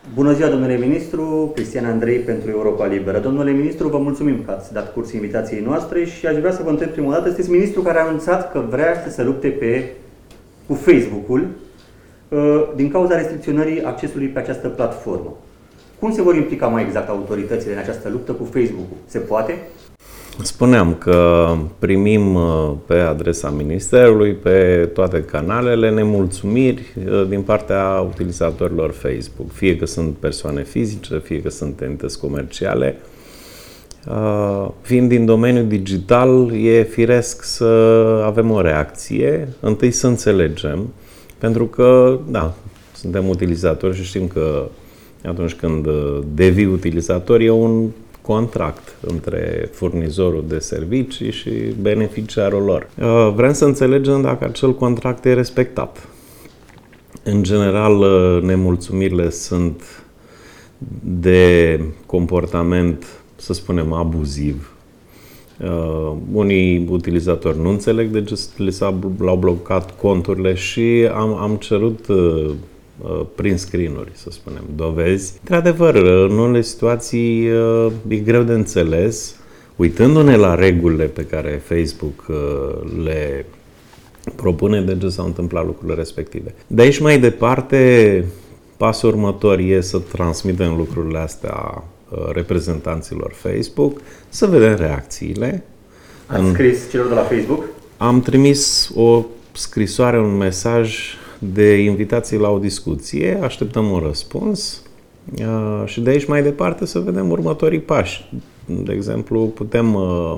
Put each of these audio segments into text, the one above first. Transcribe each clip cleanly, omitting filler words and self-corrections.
Bună ziua, domnule ministru, Cristian Andrei pentru Europa Liberă. Domnule ministru, vă mulțumim că ați dat curs invitației noastre și aș vrea să vă întreb prima dată, sunteți ministru care a anunțat că vrea să se lupte cu Facebook-ul din cauza restricționării accesului pe această platformă. Cum se vor implica mai exact autoritățile în această luptă cu Facebook-ul? Se poate? Spuneam că primim pe adresa Ministerului, pe toate canalele, nemulțumiri din partea utilizatorilor Facebook. Fie că sunt persoane fizice, fie că sunt entități comerciale. Fiind din domeniul digital, e firesc să avem o reacție. Întâi să înțelegem, pentru că, da, suntem utilizatori și știm că atunci când devii utilizator e un contract între furnizorul de servicii și beneficiarul lor. Vrem să înțelegem dacă acel contract e respectat. În general, nemulțumirile sunt de comportament, să spunem, abuziv. Unii utilizatori nu înțeleg de ce le-au blocat conturile și am cerut prin screen-uri, să spunem, dovezi. Într-adevăr, în unele situații e greu de înțeles, uitându-ne la regulile pe care Facebook le propune, de ce s-au întâmplat lucrurile respective. De aici mai departe, pasul următor e să transmitem lucrurile astea reprezentanților Facebook, să vedem reacțiile. Ați scris celor de la Facebook? Am trimis o scrisoare, un mesaj de invitații la o discuție, așteptăm un răspuns și de aici mai departe să vedem următorii pași. De exemplu, putem,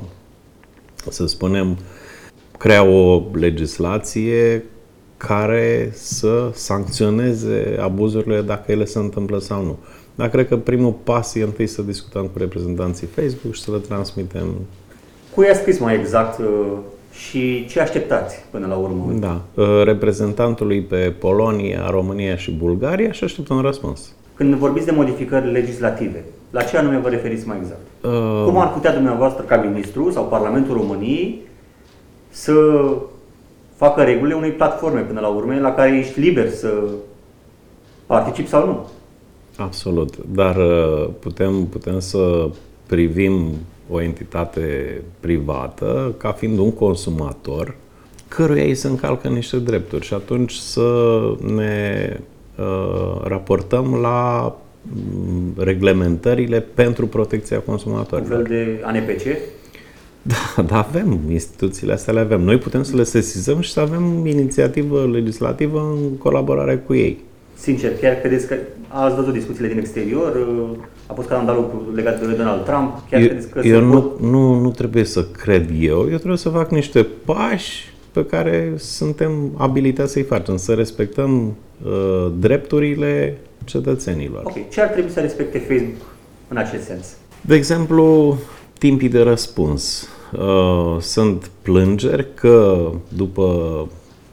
să spunem, crea o legislație care să sancționeze abuzurile dacă ele se întâmplă sau nu. Dar cred că primul pas e întâi să discutăm cu reprezentanții Facebook și să le transmitem. Cui a scris mai exact și ce așteptați până la urmă? Da, reprezentantului pe Polonia, România și Bulgaria și așteptăm un răspuns. Când vorbiți de modificări legislative, la ce anume vă referiți mai exact? Cum ar putea dumneavoastră ca ministru sau Parlamentul României să facă regulile unei platforme până la urmă la care ești liber să participi sau nu? Absolut, dar putem să privim o entitate privată ca fiind un consumator căruia îi se încalcă niște drepturi și atunci să ne raportăm la reglementările pentru protecția consumatorilor. Un fel de ANPC? Da, avem. Instituțiile astea le avem. Noi putem să le sesizăm și să avem inițiativă legislativă în colaborare cu ei. Sincer, chiar credeți că ați văzut discuțiile din exterior? A fost scandalul legat de Donald Trump? Chiar credeți că nu trebuie să cred eu trebuie să fac niște pași pe care suntem abilitați să-i facem, să respectăm drepturile cetățenilor. Ok. Ce ar trebui să respecte Facebook în acest sens? De exemplu, timpii de răspuns. Sunt plângeri că după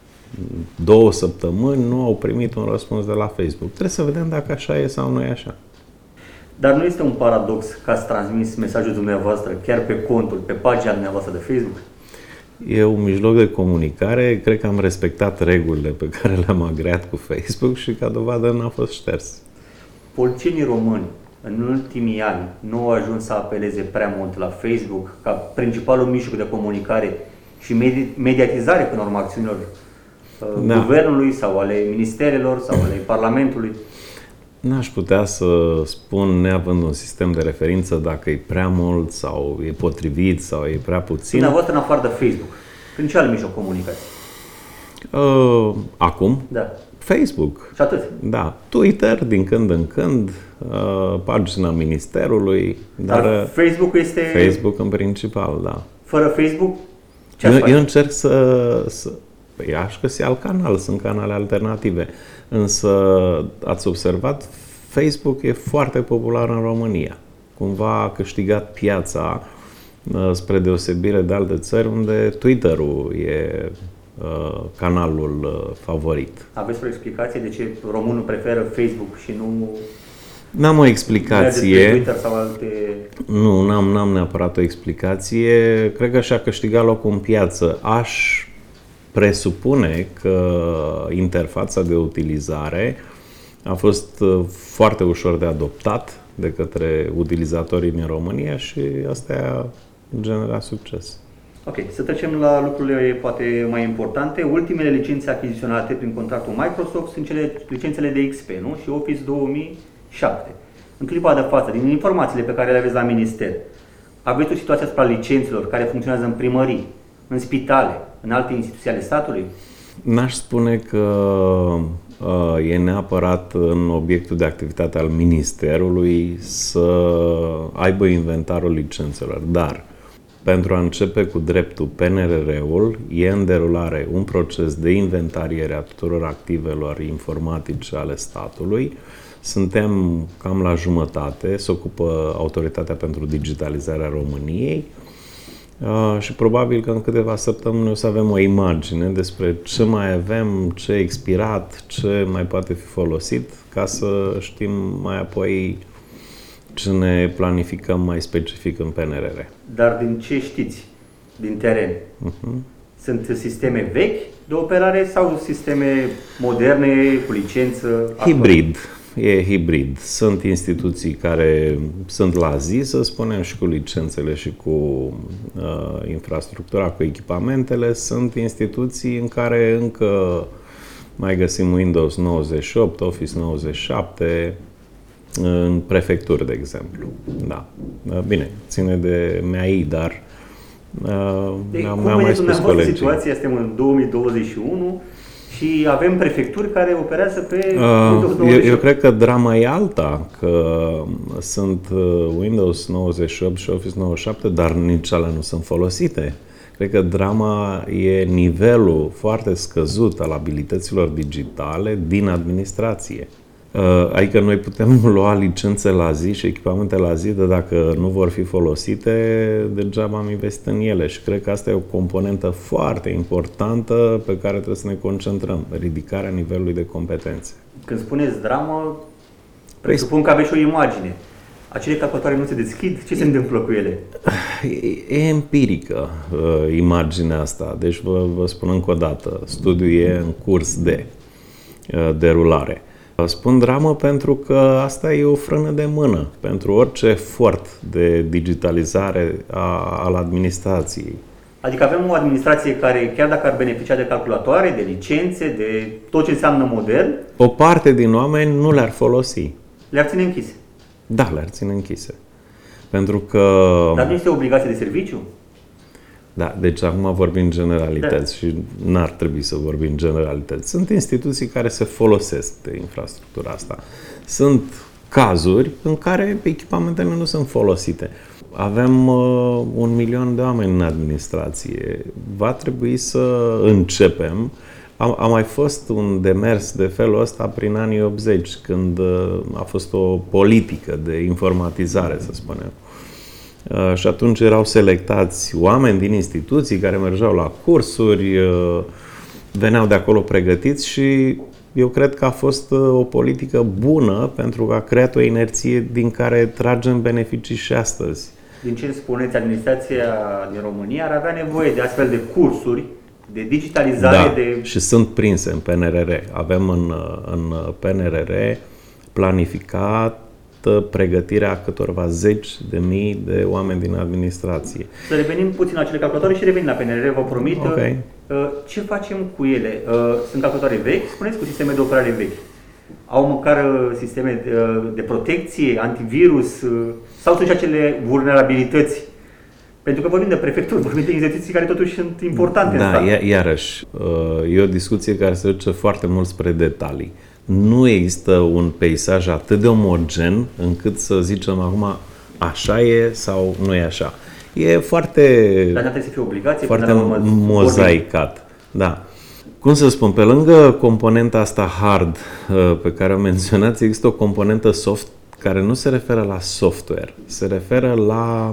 2 săptămâni nu au primit un răspuns de la Facebook. Trebuie să vedem dacă așa e sau nu e așa. Dar nu este un paradox că ați transmis mesajul dumneavoastră chiar pe contul, pe pagina dumneavoastră de Facebook? E un mijloc de comunicare. Cred că am respectat regulile pe care le-am agreat cu Facebook și ca dovadă n-a fost șters. Politicienii români în ultimii ani nu au ajuns să apeleze prea mult la Facebook ca principalul mijloc de comunicare și mediatizare până la urmă acțiunilor guvernului sau ale ministerelor sau ale Parlamentului? N-aș putea să spun, neavând un sistem de referință, dacă e prea mult sau e potrivit sau e prea puțin. Dumneavoastră, în afară de Facebook, prin ce alt mijloc comunicați? Acum? Da. Facebook. Și atât? Da. Twitter, din când în când, pagina Ministerului. Dar Facebook este... Facebook în principal, da. Fără Facebook, ce ați face? Eu încerc să aș găsi alt canal, sunt canale alternative. Însă, ați observat, Facebook e foarte popular în România. Cumva a câștigat piața spre deosebire de alte țări unde Twitter-ul e canalul favorit. Aveți o explicație de ce românul preferă Facebook și nu... N-am o explicație. Twitter sau alte... Nu, n-am neapărat o explicație. Cred că și-a câștigat locul în piață. Aș presupune că interfața de utilizare A fost foarte ușor de adoptat de către utilizatorii din România și asta a generat succes. Ok, să trecem la lucrurile poate mai importante. Ultimele licențe achiziționate prin contractul Microsoft sunt licențele de XP, nu? Și Office 2007. În clipa de față, din informațiile pe care le aveți la minister, aveți o situație asupra licențelor care funcționează în primării, în spitale, în alte instituții ale statului? N-aș spune că e neapărat în obiectul de activitate al Ministerului să aibă inventarul licențelor, dar pentru a începe cu dreptul, PNRR-ul e în derulare un proces de inventariere a tuturor activelor informatice ale statului. Suntem cam la jumătate, se ocupă Autoritatea pentru Digitalizarea României și probabil că în câteva săptămâni o să avem o imagine despre ce mai avem, ce e expirat, ce mai poate fi folosit, ca să știm mai apoi ce ne planificăm mai specific în PNRR. Dar din ce știți din teren? Sunt sisteme vechi de operare sau sisteme moderne cu licență? Hibrid. E hibrid. Sunt instituții care sunt la zi, să spunem, și cu licențele și cu infrastructura, cu echipamentele. Sunt instituții în care încă mai găsim Windows 98, Office 97, în prefecturi, de exemplu. Da. Bine, ține de MAI, dar mi-am mai spus colegii. Situația este în 2021 și avem prefecturi care operează pe Windows 98. Eu cred că drama e alta, că sunt Windows 98 și Office 97, dar nici alea nu sunt folosite. Cred că drama e nivelul foarte scăzut al abilităților digitale din administrație. Adică noi putem lua licențe la zi și echipamente la zi, dar dacă nu vor fi folosite, degeaba am investit în ele. Și cred că asta e o componentă foarte importantă pe care trebuie să ne concentrăm, ridicarea nivelului de competențe. Când spuneți dramă, presupun că aveți o imagine. Acele calculatoare nu se deschid? Ce se întâmplă cu ele? E empirică imaginea asta. Deci vă spun încă o dată, studiul e în curs de derulare. Spun dramă pentru că asta e o frână de mână pentru orice efort de digitalizare al administrației. Adică avem o administrație care, chiar dacă ar beneficia de calculatoare, de licențe, de tot ce înseamnă modern, o parte din oameni nu le-ar folosi. Le-ar ține închise. Da, le-ar ține închise. Pentru că... Dar nu este o obligație de serviciu? Da, deci acum vorbim generalități și n-ar trebui să vorbim generalități. Sunt instituții care se folosesc de infrastructura asta. Sunt cazuri în care echipamentele nu sunt folosite. Avem 1 milion de oameni în administrație. Va trebui să începem. A mai fost un demers de felul ăsta prin anii 80, când a fost o politică de informatizare, să spunem. Și atunci erau selectați oameni din instituții care mergeau la cursuri, veneau de acolo pregătiți și eu cred că a fost o politică bună pentru că a creat o inerție din care tragem beneficii și astăzi. Din ce spuneți, administrația din România ar avea nevoie de astfel de cursuri, de digitalizare, da, și sunt prinse în PNRR. Avem în PNRR planificat pregătirea câtorva zeci de mii de oameni din administrație. Să revenim puțin la cele calculatoare și revenim la PNRR, vă promit. Okay. Ce facem cu ele? Sunt calculatoare vechi, spuneți, cu sisteme de operare vechi. Au măcar sisteme de protecție, antivirus sau sunt și acele vulnerabilități? Pentru că vorbim de prefecturi, vorbim de instituții care totuși sunt importante în stat. Da, iarăși, e o discuție care se duce foarte mult spre detalii. Nu există un peisaj atât de omogen încât să zicem acum așa e sau nu e așa. E foarte, dar trebuie să fie obligație, foarte mozaicat. Da. Cum să spun, pe lângă componenta asta hard pe care o menționați, există o componentă soft care nu se referă la software, se referă la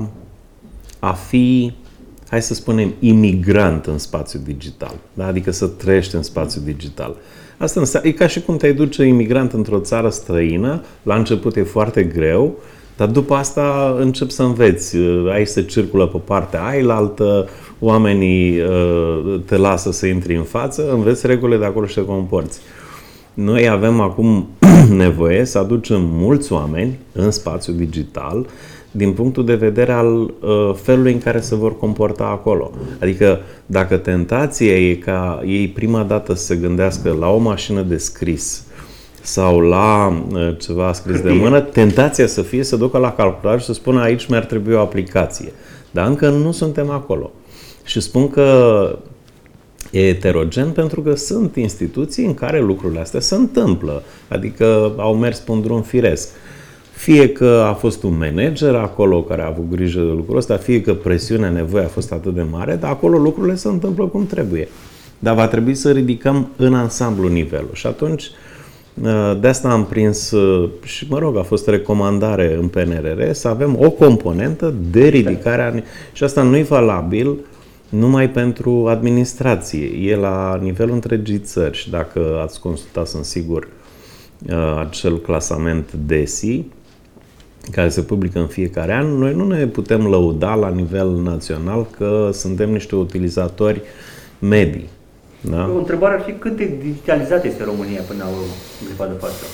a fi, hai să spunem, imigrant în spațiul digital. Da? Adică să trăiești în spațiul digital. Asta înseamnă, e ca și cum te-ai duce imigrant într-o țară străină, la început e foarte greu, dar după asta începi să înveți. Aici se circulă pe partea ailaltă, oamenii te lasă să intri în față, înveți regulile de acolo și te comporți. Noi avem acum nevoie să aducem mulți oameni în spațiul digital din punctul de vedere al felului în care se vor comporta acolo. Adică dacă tentația e ca ei prima dată să se gândească la o mașină de scris sau la ceva scris de mână, tentația să fie să ducă la calculator și să spună aici mi-ar trebui o aplicație. Dar încă nu suntem acolo. Și spun că e heterogen pentru că sunt instituții în care lucrurile astea se întâmplă. Adică au mers pe un drum firesc. Fie că a fost un manager acolo care a avut grijă de lucrul ăsta, fie că presiunea, nevoia a fost atât de mare, dar acolo lucrurile se întâmplă cum trebuie. Dar va trebui să ridicăm în ansamblu nivelul. Și atunci, de asta am prins, și mă rog, a fost recomandare în PNRR, să avem o componentă de ridicare și asta nu e valabil numai pentru administrație. E la nivelul întregii țări și dacă ați consultat, sunt sigur, acel clasament DESI, care se publică în fiecare an, noi nu ne putem lăuda la nivel național că suntem niște utilizatori medii. Da? O întrebare ar fi cât de digitalizată este România până la urmă, în clipa de față?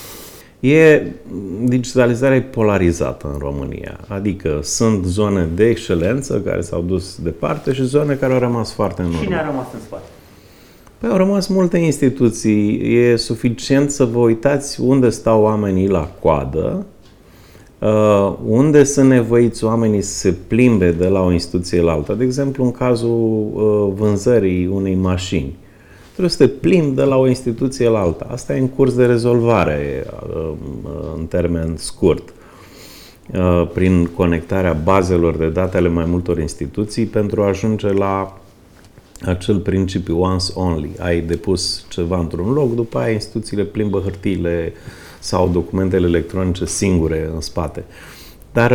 Digitalizarea e polarizată în România. Adică sunt zone de excelență care s-au dus departe și zone care au rămas foarte în urmă. Cine a rămas în spate? Păi au rămas multe instituții. E suficient să vă uitați unde stau oamenii la coadă, unde sunt nevoiți oamenii să se plimbe de la o instituție la alta. De exemplu, în cazul vânzării unei mașini. Trebuie să te plimbi de la o instituție la alta. Asta e în curs de rezolvare în termen scurt, prin conectarea bazelor de date ale mai multor instituții pentru a ajunge la acel principiu once only. Ai depus ceva într-un loc, după aia instituțiile plimbă hârtiile sau documentele electronice singure în spate. Dar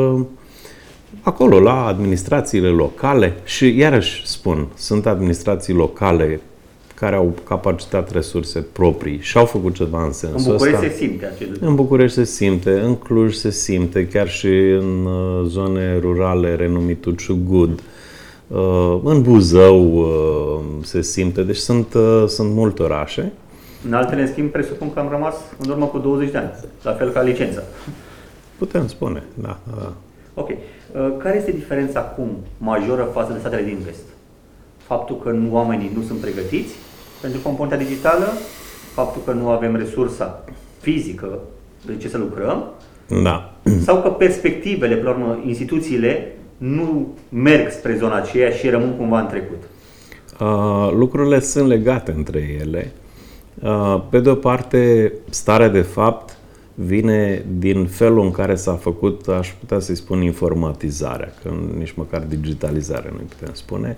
acolo, la administrațiile locale, și iarăși spun, sunt administrații locale care au capacitate, resurse proprii și au făcut ceva în sensul ăsta. În București se simte acest lucru. În București se simte, în Cluj se simte, chiar și în zone rurale, renumitul Ciugud, în Buzău se simte, deci sunt multe orașe. În altele, în schimb, presupun că am rămas în urmă cu 20 de ani, la fel ca licența. Putem spune, da. Ok. Care este diferența acum majoră față de statele din vest? Faptul că oamenii nu sunt pregătiți pentru componenta digitală, faptul că nu avem resursa fizică de ce să lucrăm, da. Sau că perspectivele, pe la urmă, instituțiile nu merg spre zona aceea și rămân cumva în trecut? Lucrurile sunt legate între ele. Pe de o parte, starea de fapt vine din felul în care s-a făcut, aș putea să-i spun, informatizarea, că nici măcar digitalizarea nu-i putem spune.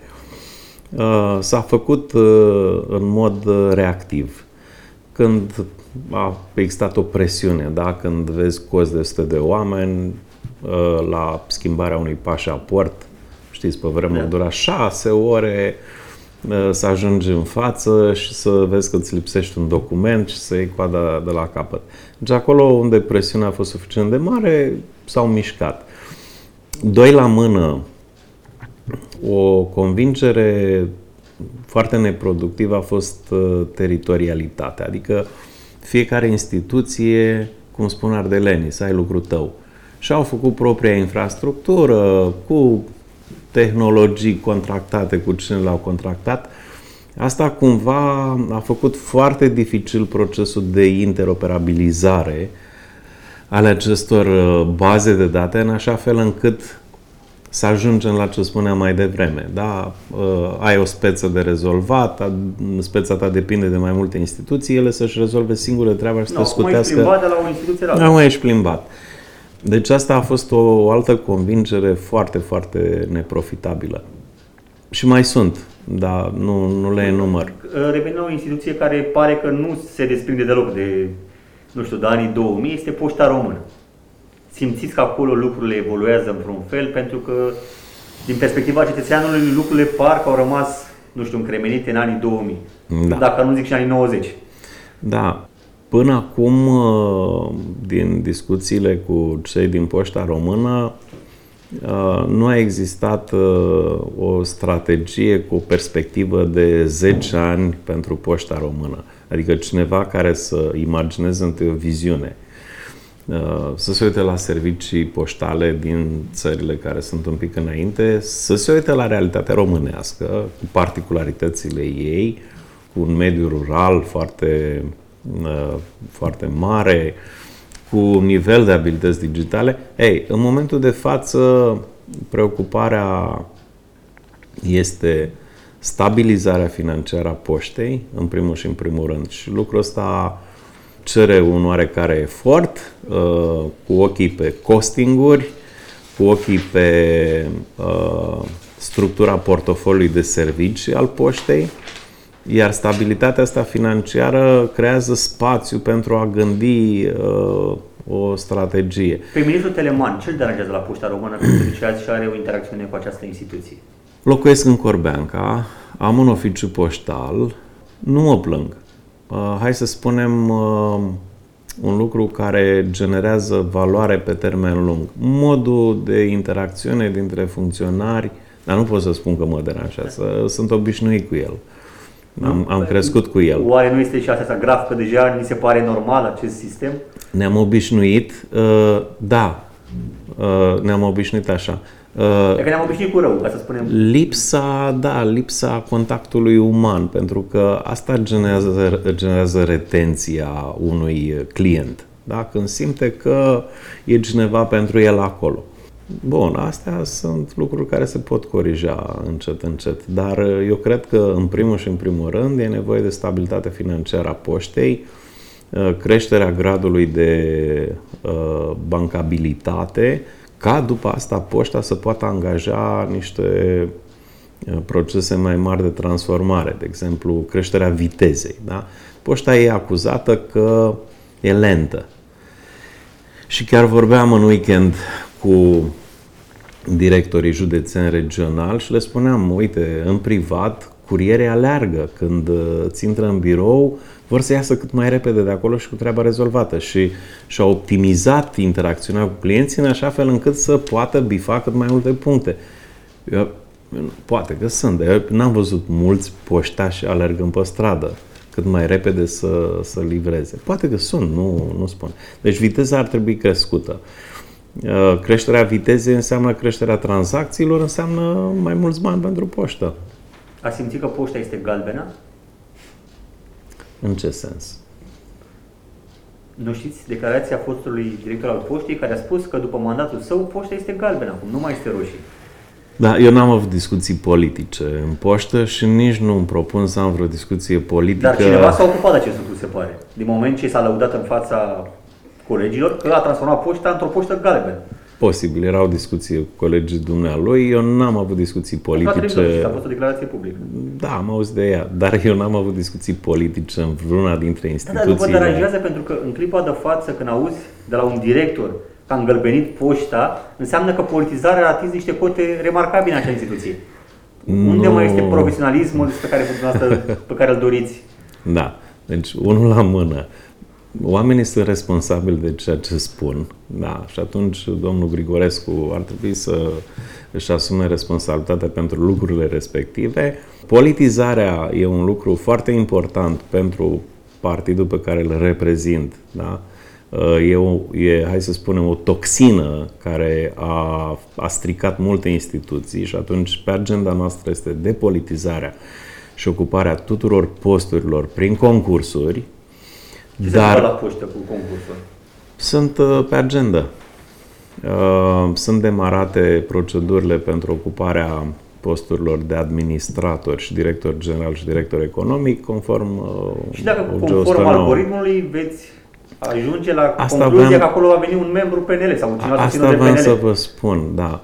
S-a făcut în mod reactiv. Când a existat o presiune, da? Când vezi cozi de 100 de oameni la schimbarea unui pașaport, știți, pe vremea dura 6 ore să ajungi în față și să vezi că îți lipsește un document și să iei coada de la capăt. Deci acolo unde presiunea a fost suficient de mare, s-au mișcat. Doi la mână, o convingere foarte neproductivă a fost teritorialitatea. Adică fiecare instituție, cum spun ardelenii, să ai lucrul tău. Și au făcut propria infrastructură, cu tehnologii contractate cu cine le-au contractat. Asta cumva a făcut foarte dificil procesul de interoperabilizare ale acestor baze de date, în așa fel încât să ajungem la ce spuneam mai devreme. Da? Ai o speță de rezolvat, speța ta depinde de mai multe instituții, ele să-și rezolve singure treaba și să te scutească. Nu, cum ai plimbat de la o instituție la alta. Nu mai ești plimbat. Deci asta a fost o altă convingere foarte, foarte neprofitabilă. Și mai sunt, dar nu le enumăr. Revenind la o instituție care pare că nu se desprinde deloc de, de anii 2000, este Poșta Română. Simțiți că acolo lucrurile evoluează într-un fel, pentru că, din perspectiva cetățeanului, lucrurile parcă au rămas, încremenite în anii 2000. Da. Dacă nu zic și anii 90. Da. Până acum, din discuțiile cu cei din Poșta Română, nu a existat o strategie cu o perspectivă de 10 ani pentru Poșta Română. Adică cineva care să imagineze întâi o viziune, să se uite la servicii poștale din țările care sunt un pic înainte, să se uite la realitatea românească, cu particularitățile ei, cu un mediu rural foarte, foarte mare, cu un nivel de abilități digitale. În momentul de față, preocuparea este stabilizarea financiară a poștei, în primul și în primul rând. Și lucrul ăsta cere un oarecare efort, cu ochii pe costinguri, cu ochii pe structura portofoliului de servicii al poștei, iar stabilitatea asta financiară creează spațiu pentru a gândi o strategie. Pe ministrul Teleman, ce-l deranjează la Poșta Română când se duce și are o interacțiune cu această instituție? Locuiesc în Corbeanca, am un oficiu poștal, nu mă plâng. Hai să spunem un lucru care generează valoare pe termen lung. Modul de interacțiune dintre funcționari, dar nu pot să spun că mă deranjează, sunt obișnuit cu el. Am crescut cu el. Oare nu este și asta grav, că deja ni se pare normal acest sistem? Ne-am obișnuit, da, ne-am obișnuit așa. E că ne-am obișnuit cu rău, ca să spunem. Lipsa contactului uman, pentru că asta generează retenția unui client. Da? Când simte că e cineva pentru el acolo. Bun, astea sunt lucruri care se pot corija încet, încet, dar eu cred că în primul și în primul rând e nevoie de stabilitate financiară a poștei, creșterea gradului de bancabilitate, ca după asta poșta să poată angaja niște procese mai mari de transformare, de exemplu creșterea vitezei. Da? Poșta e acuzată că e lentă. Și chiar vorbeam în weekend cu directorii județeni regional și le spuneam, uite, în privat, curierii aleargă. Când îți intră în birou, vor să iasă cât mai repede de acolo și cu treaba rezolvată. Și și-au optimizat interacțiunea cu clienții în așa fel încât să poată bifa cât mai multe puncte. Poate că sunt, dar eu n-am văzut mulți poștași alergând pe stradă cât mai repede să livreze. Poate că sunt, nu spun. Deci viteza ar trebui crescută. Creșterea vitezei înseamnă creșterea tranzacțiilor, înseamnă mai mulți bani pentru poștă. A simțit că poșta este galbenă? În ce sens? Nu știți declarația fostului director al poștei care a spus că după mandatul său poșta este galbenă, acum nu mai este roșie. Da, eu n-am avut discuții politice în poștă și nici nu îmi propun să am vreo discuție politică. Dar cineva s-a ocupat de acest lucru, se pare. Din moment ce s-a lăudat în fața colegilor că a transformat poșta într-o poștă galbenă. Posibil, erau discuții cu colegii dumnealui, eu n-am avut discuții politice. A fost o declarație publică. Da, am auzit de ea, dar eu n-am avut discuții politice în vreuna dintre instituțiile. Dar nu vă deranjează pentru că în clipa de față, când auzi de la un director că a îngălbenit poșta, înseamnă că politizarea a atins niște cote remarcabile în acea instituție. Unde mai este profesionalismul pe care îl doriți? Da, deci unul la mână. Oamenii sunt responsabili de ceea ce spun, da, și atunci domnul Grigorescu ar trebui să își asume responsabilitatea pentru lucrurile respective. Politizarea e un lucru foarte important pentru partidul pe care îl reprezint, da? Hai să spunem, o toxină care a stricat multe instituții și atunci pe agenda noastră este depolitizarea și ocuparea tuturor posturilor prin concursuri. Ce se întâmplă la poștă cu concursul? Sunt pe agenda. Sunt demarate procedurile pentru ocuparea posturilor de administrator și director general și director economic, conform și dacă conform algoritmului veți ajunge la concluzia că acolo va veni un membru PNL sau cineva susținut de PNL. Asta vreau să vă spun, da.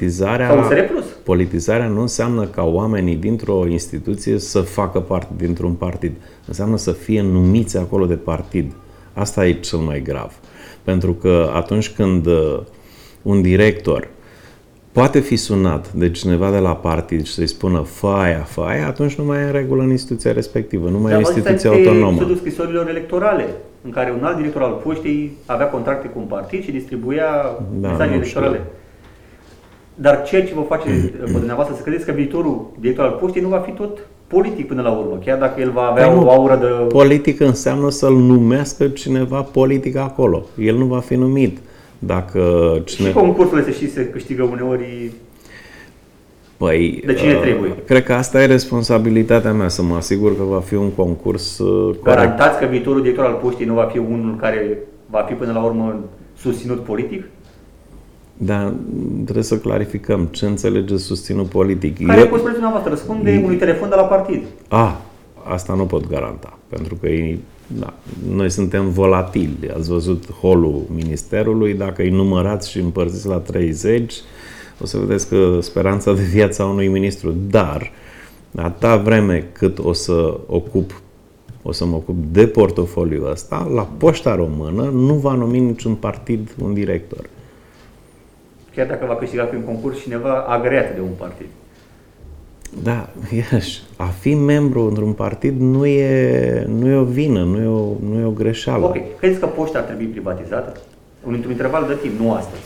Politizarea nu înseamnă ca oamenii dintr-o instituție să facă parte dintr-un partid. Înseamnă să fie numiți acolo de partid. Asta e cel mai grav. Pentru că atunci când un director poate fi sunat de cineva de la partid și să-i spună faia, atunci nu mai e în regulă în instituția respectivă, nu mai e o instituție autonomă. Dar scrisorilor electorale, în care un alt director al poștei avea contracte cu un partid și distribuia mesaje electorale. Dar ceea ce vă face pe dumneavoastră să credeți că viitorul director al poștei nu va fi tot politic până la urmă, chiar dacă el va avea Păi nu, o aură de... politic înseamnă să-l numească cineva politic acolo. El nu va fi numit. Dacă Și concursurile se câștigă uneori Păi, de cine trebuie. Cred că asta e responsabilitatea mea, să mă asigur că va fi un concurs corect. Garantați că viitorul director al poștei nu va fi unul care va fi până la urmă susținut politic? Dar trebuie să clarificăm ce înțelege susținut politic. Care, cum spuneți dumneavoastră, răspunde unui telefon de la partid? Asta nu pot garanta, pentru că noi suntem volatili. Ați văzut holul ministerului, dacă îi numărați și împărțiți la 30, o să vedeți că speranța de viață a unui ministru, dar atâta vreme cât o să mă ocup de portofoliul ăsta, la Poșta Română nu va numi niciun partid un director. Chiar dacă va câștiga prin concurs cineva agreat de un partid. Da, a fi membru într-un partid nu e o vină, nu e o greșeală. Ok. Credeți că Poșta ar trebui privatizată? Într-un interval de timp, nu astăzi.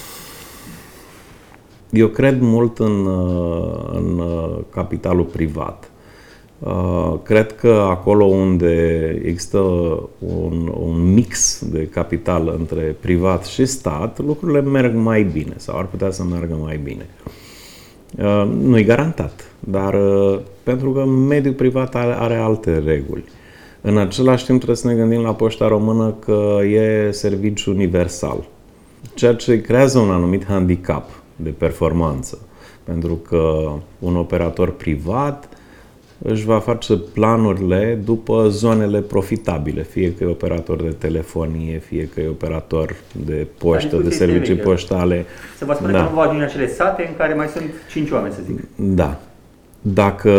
Eu cred mult în capitalul privat. Cred că acolo unde există un mix de capital între privat și stat, lucrurile merg mai bine sau ar putea să meargă mai bine. Nu e garantat, dar pentru că mediul privat are alte reguli. În același timp trebuie să ne gândim la Poșta Română că e serviciu universal, ceea ce creează un anumit handicap de performanță, pentru că un operator privat își va face planurile după zonele profitabile, fie că e operator de telefonie, fie că e operator de poștă, de servicii poștale. Se va spune că nu va ajunge în acele sate în care mai sunt 5 oameni, să zic. Da. Dacă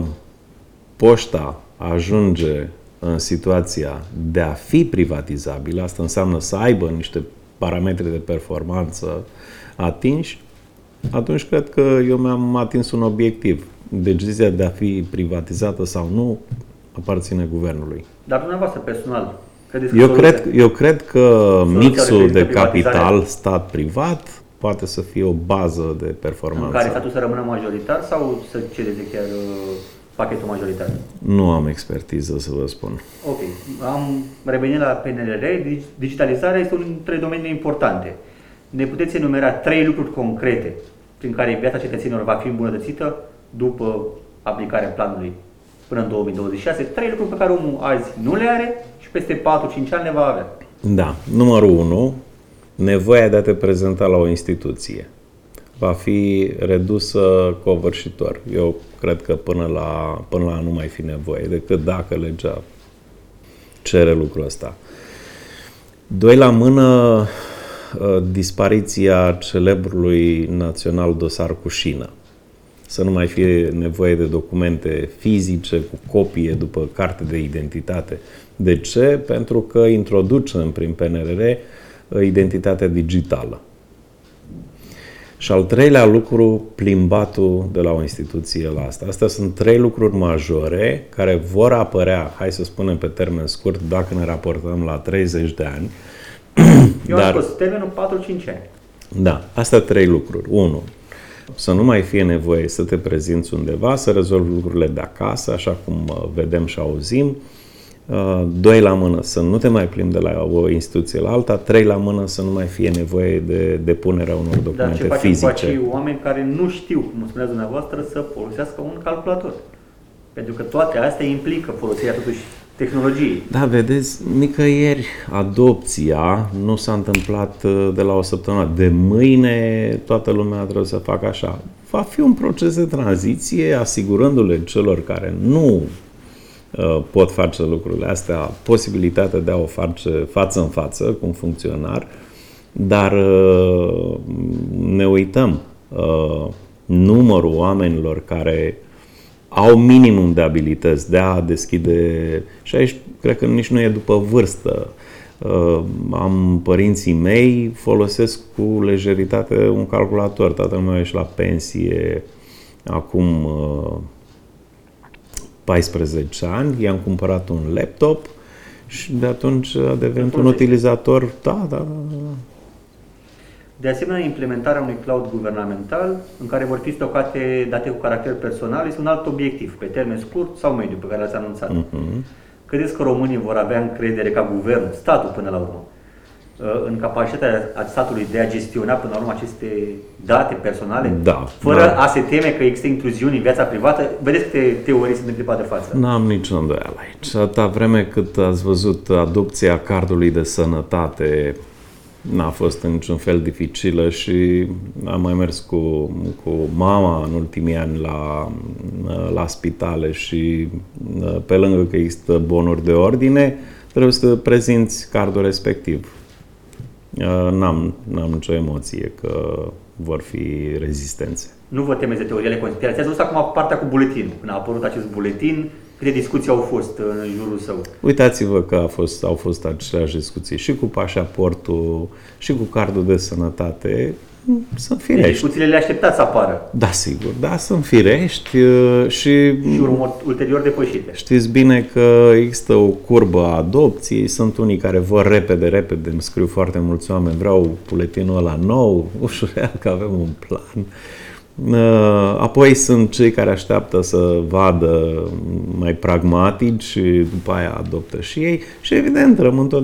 poșta ajunge în situația de a fi privatizabilă, asta înseamnă să aibă niște parametri de performanță atinși, atunci cred că eu mi-am atins un obiectiv. Decizia de a fi privatizată sau nu aparține guvernului. Dar dumneavoastră personal, credeți că eu cred că mixul de capital stat-privat poate să fie o bază de performanță. În care statul să rămână majoritar sau să cedeți chiar pachetul majoritar? Nu am expertiză să vă spun. Ok. Revenit la PNRR. Digitalizarea este unul dintre domeniile importante. Ne puteți enumera 3 lucruri concrete prin care viața cetățenilor va fi îmbunătățită după aplicarea planului până în 2026? 3 lucruri pe care omul azi nu le are și peste 4-5 ani le va avea. Da. Numărul 1. Nevoia de a te prezenta la o instituție va fi redusă covârșitor. Eu cred că până la nu mai fi nevoie, decât dacă legea cere lucrul ăsta. 2 la mână, dispariția celebrului național dosar cu șină. Să nu mai fie nevoie de documente fizice cu copie după carte de identitate. De ce? Pentru că introducem prin PNRR identitatea digitală. Și al 3-lea lucru, plimbatul de la o instituție la asta. Astea sunt 3 lucruri majore care vor apărea, hai să spunem pe termen scurt, dacă ne raportăm la 30 de ani. Eu am spus termenul 4-5 ani. Da, astea 3 lucruri. 1. Să nu mai fie nevoie să te prezinți undeva, să rezolvi lucrurile de acasă, așa cum vedem și auzim. 2 la mână, să nu te mai plimbi de la o instituție la alta. 3 la mână, să nu mai fie nevoie de depunerea unor documente fizice. Dar ce facem cu acei oameni care nu știu, cum spuneați dumneavoastră, să folosească un calculator? Pentru că toate astea implică folosirea totuși tehnologiei. Da, vedeți, nicăieri adopția nu s-a întâmplat de la o săptămână. De mâine toată lumea trebuie să facă așa. Va fi un proces de tranziție, asigurându-le celor care nu pot face lucrurile astea posibilitatea de a o face față în față cu un funcționar, dar ne uităm numărul oamenilor care au minimum de abilități de a deschide, și aici cred că nici nu e după vârstă. Am părinții mei, folosesc cu lejeritate un calculator. Tatăl meu ieși la pensie acum 14 ani, i-am cumpărat un laptop și de atunci a devenit un utilizator. Da. De asemenea, implementarea unui cloud guvernamental în care vor fi stocate date cu caracter personal este un alt obiectiv, pe termen scurt sau mediu, pe care l-ați anunțat. Credeți că românii vor avea încredere ca guvern, statul până la urmă, în capacitatea statului de a gestiona până la urmă aceste date personale, fără a se teme că există intruziuni în viața privată? Vedeți câte teorii sunt în clipa de față. N-am nicio îndoială aici. Atâta vreme cât ați văzut adopția cardului de sănătate, n-a fost în niciun fel dificilă și am mai mers cu mama în ultimii ani la spitale și pe lângă că există bonuri de ordine, trebuie să prezinți cardul respectiv. N-am nicio emoție că vor fi rezistențe. Nu vă temeți de teoriile conspirației? Ați văzut acum partea cu buletinul. Când a apărut acest buletin, câte discuții au fost în jurul său? Uitați-vă că au fost aceleași discuții și cu pașaportul, și cu cardul de sănătate. Sunt firești. Deci discuțiile le așteptați să apară. Da, sigur. Da, sunt firești și ulterior depășite. Știți bine că există o curbă a adopției. Sunt unii care vor repede, îmi scriu foarte mulți oameni, vreau buletinul ăla nou, ușurel că avem un plan. Apoi sunt cei care așteaptă să vadă mai pragmatici și după aia adoptă și ei și evident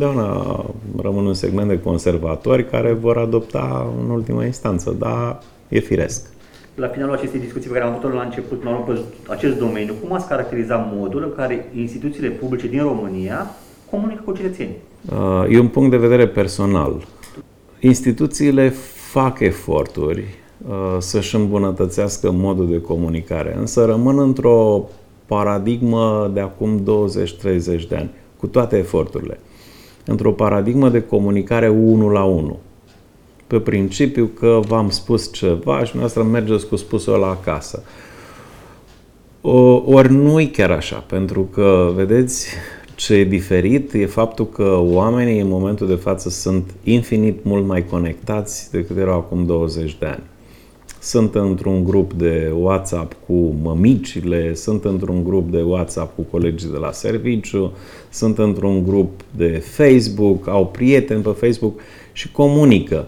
rămân un segment de conservatori care vor adopta în ultima instanță, dar e firesc. La finalul acestei discuții pe care am avut-o la început, pe acest domeniu, cum ați caracteriza modul în care instituțiile publice din România comunică cu cetățenii? E un punct de vedere personal. Instituțiile fac eforturi să-și îmbunătățească modul de comunicare, însă rămân într-o paradigmă de acum 20-30 de ani, cu toate eforturile, într-o paradigmă de comunicare 1 la 1. Pe principiu că v-am spus ceva și dumneavoastră mergeți cu spusul ăla acasă. Ori nu-i chiar așa, pentru că, vedeți, ce e diferit e faptul că oamenii în momentul de față sunt infinit mult mai conectați decât erau acum 20 de ani. Sunt într-un grup de WhatsApp cu mămicile, sunt într-un grup de WhatsApp cu colegii de la serviciu, sunt într-un grup de Facebook, au prieteni pe Facebook și comunică.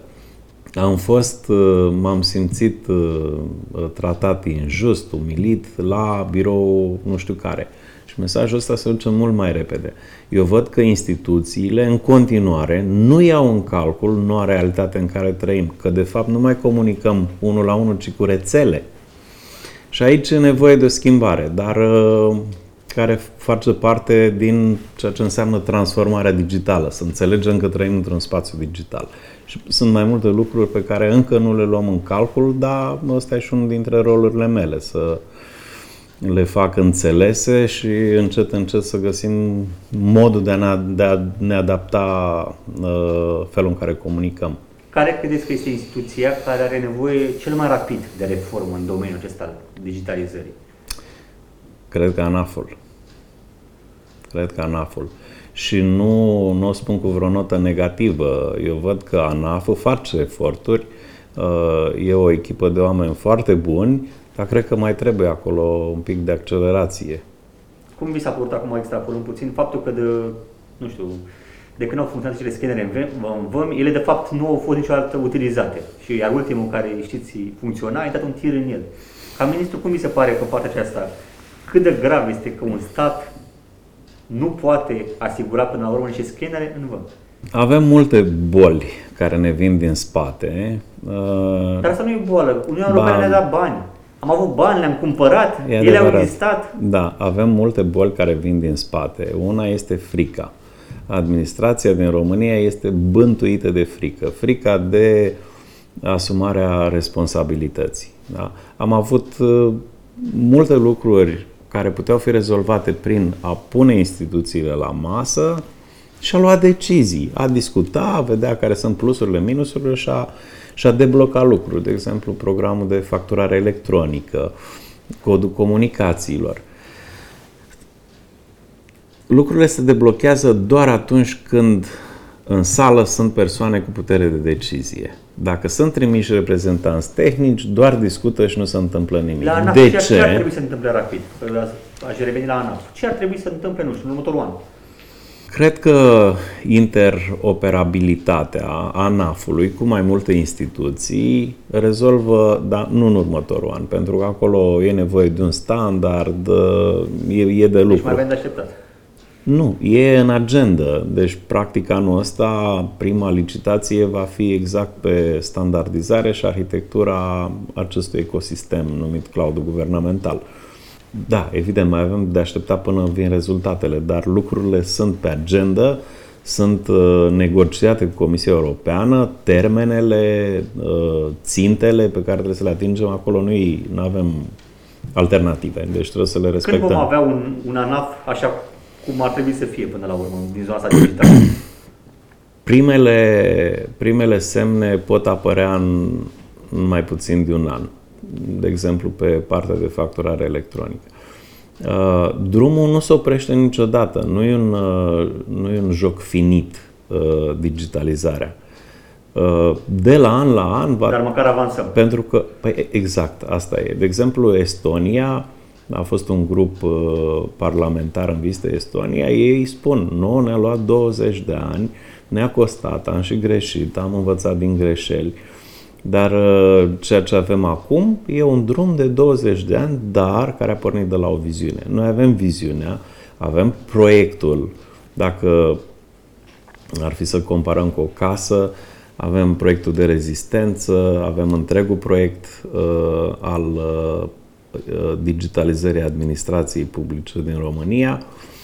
M-am simțit tratat injust, umilit la birou nu știu care. Și mesajul ăsta se duce mult mai repede. Eu văd că instituțiile în continuare nu iau în calcul noua realitate în care trăim, că de fapt nu mai comunicăm 1 la 1, ci cu rețele. Și aici e nevoie de o schimbare, dar care face parte din ceea ce înseamnă transformarea digitală, să înțelegem că trăim într-un spațiu digital. Și sunt mai multe lucruri pe care încă nu le luăm în calcul, dar ăsta e și unul dintre rolurile mele, să le fac înțelese și încet să găsim modul de a ne adapta felul în care comunicăm. Care credeți că este instituția care are nevoie cel mai rapid de reformă în domeniul acesta al digitalizării? Cred că ANAF-ul. Și nu o spun cu vreo notă negativă. Eu văd că ANAF-ul face eforturi, e o echipă de oameni foarte buni, dar cred că mai trebuie acolo un pic de accelerație. Cum vi s-a părut acum, extrapolând puțin, faptul că de când au funcționat acele scanere în văm, ele de fapt nu au fost niciodată utilizate. Și iar ultimul care, știți, funcționa, a intrat un tir în el. Ca ministru, cum vi se pare că partea aceasta, cât de grav este că un stat nu poate asigura până la urmă niște scanere în văm? Avem multe boli care ne vin din spate. Dar asta nu e boală. Uniunea Europeană ne-a dat bani. Am avut bani, le-am cumpărat, ele au existat. Da, avem multe boli care vin din spate. Una este frica. Administrația din România este bântuită de frică. Frica de asumarea responsabilității. Da? Am avut multe lucruri care puteau fi rezolvate prin a pune instituțiile la masă și a lua decizii, a discuta, a vedea care sunt plusurile, minusurile și a debloca lucruri. De exemplu, programul de facturare electronică, codul comunicațiilor. Lucrurile se deblochează doar atunci când în sală sunt persoane cu putere de decizie. Dacă sunt trimiși reprezentanți tehnici, doar discută și nu se întâmplă nimic. La ANAF, de ce? Ce ar trebui să se întâmple rapid? Aș reveni la ANAF. Ce ar trebui să se întâmple, în următorul an? Cred că interoperabilitatea ANAF-ului cu mai multe instituții rezolvă, dar nu în următorul an, pentru că acolo e nevoie de un standard, e de lucru. Deci mai avem de așteptat. Nu, e în agenda. Deci, practic, anul ăsta, prima licitație va fi exact pe standardizare și arhitectura acestui ecosistem numit cloud guvernamental. Da, evident, mai avem de așteptat până vin rezultatele, dar lucrurile sunt pe agenda, sunt negociate cu Comisia Europeană, termenele, țintele pe care trebuie să le atingem, acolo nu avem alternative, deci trebuie să le respectăm. Când vom avea un ANAF așa cum ar trebui să fie până la urmă, din zona asta digitală? Primele semne pot apărea în mai puțin de un an. De exemplu, pe partea de facturare electronică. Drumul nu se oprește niciodată. Nu e un joc finit digitalizarea. De la an la an... Dar măcar avansăm. Pentru că, exact, asta e. De exemplu, Estonia a fost un grup parlamentar în vizită Estonia. Ei spun, nouă ne-a luat 20 de ani, ne-a costat, am și greșit, am învățat din greșeli. Dar ceea ce avem acum e un drum de 20 de ani, dar care a pornit de la o viziune. Noi avem viziunea, avem proiectul. Dacă ar fi să comparăm cu o casă, avem proiectul de rezistență, avem întregul proiect al digitalizării administrației publice din România.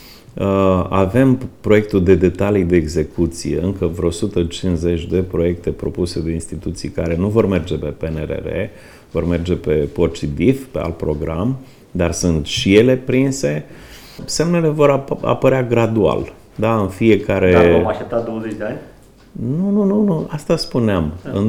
Avem proiectul de detalii de execuție, încă vreo 150 de proiecte propuse de instituții care nu vor merge pe PNRR, vor merge pe POCIDIF, pe alt program, dar sunt și ele prinse. Semnele vor apărea gradual, da, în fiecare... Dar vom aștepta 20 de ani? Nu, asta spuneam.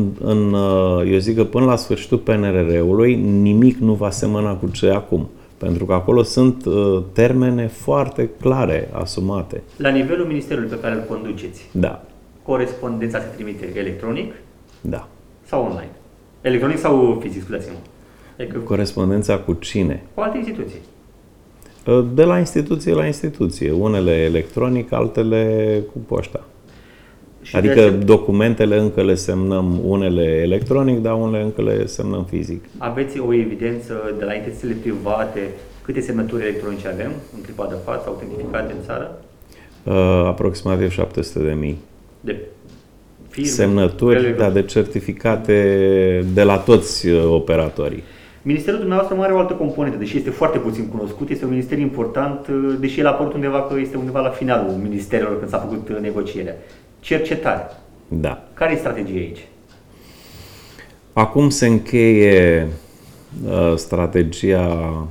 Eu zic că până la sfârșitul PNRR-ului nimic nu va semăna cu ce e acum. Pentru că acolo sunt termene foarte clare, asumate. La nivelul ministerului pe care îl conduceți, da. Corespondența se trimite electronic? Da. Sau online? Electronic sau fizic, scuzați-mă? Adică corespondența cu cine? Cu alte instituții. De la instituție la instituție. Unele electronic, altele cu poșta. Și adică documentele încă le semnăm, unele electronic, dar unele încă le semnăm fizic. Aveți o evidență de la entitățile private câte semnături electronice avem în clipa de față, autentificate în țară? Aproximativ 700.000. De firme? Semnături, dar de certificate de la toți operatorii. Ministerul dumneavoastră mai are o altă componentă, deși este foarte puțin cunoscut, este un minister important, deși el a apărut undeva că este undeva la finalul ministerelor când s-a făcut negocierea. Cercetare. Da. Care e strategia aici? Acum se încheie strategia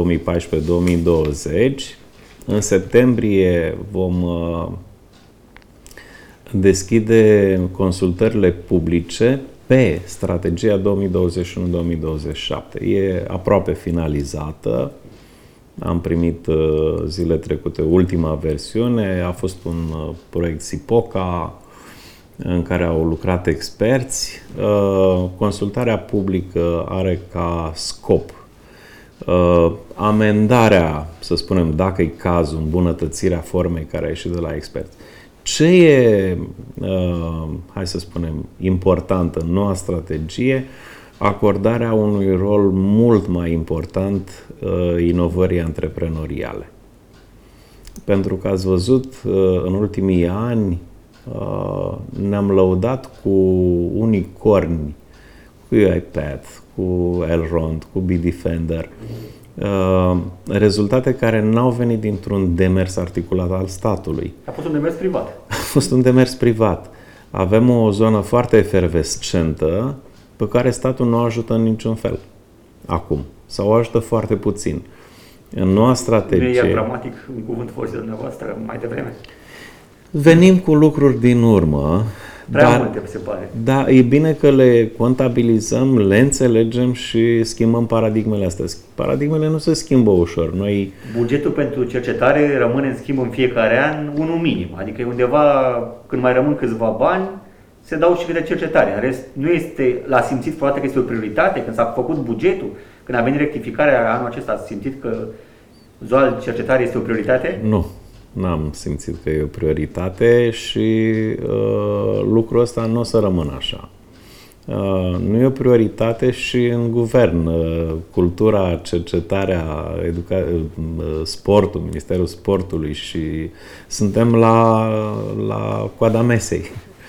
2014-2020. În septembrie vom deschide consultările publice pe strategia 2021-2027. E aproape finalizată. Am primit zile trecute ultima versiune. A fost un proiect SIPOCA în care au lucrat experți. Consultarea publică are ca scop amendarea, să spunem, dacă e cazul, îmbunătățirea formei care a ieșit de la experți. Ce e, hai să spunem, important în noua strategie? Acordarea unui rol mult mai important inovării antreprenoriale. Pentru că ați văzut, în ultimii ani ne-am lăudat cu unicorni, cu UiPath, cu Elrond, cu Bitdefender, rezultate care n-au venit dintr-un demers articulat al statului. A fost un demers privat. A fost un demers privat. Avem o zonă foarte efervescentă pe care statul nu o ajută în niciun fel acum, sau o ajută foarte puțin. În noua strategie... Nu e dramatic un cuvânt folosit de dumneavoastră mai devreme? Venim cu lucruri din urmă. Prea multe, se pare. Da, e bine că le contabilizăm, le înțelegem și schimbăm paradigmele astea. Paradigmele nu se schimbă ușor. Bugetul pentru cercetare rămâne în schimb în fiecare an unul minim. Adică undeva, când mai rămân câțiva bani, se dau și de cercetare. În rest, nu este, l-a simțit foarte că este o prioritate, când s-a făcut bugetul, când a venit rectificarea anul acesta, ați simțit că zona de cercetare este o prioritate? N-am simțit că e o prioritate și lucrul ăsta nu o să rămână așa. Nu e o prioritate și în guvern. Cultura, cercetarea, sportul, Ministerul Sportului și suntem la coada mesei.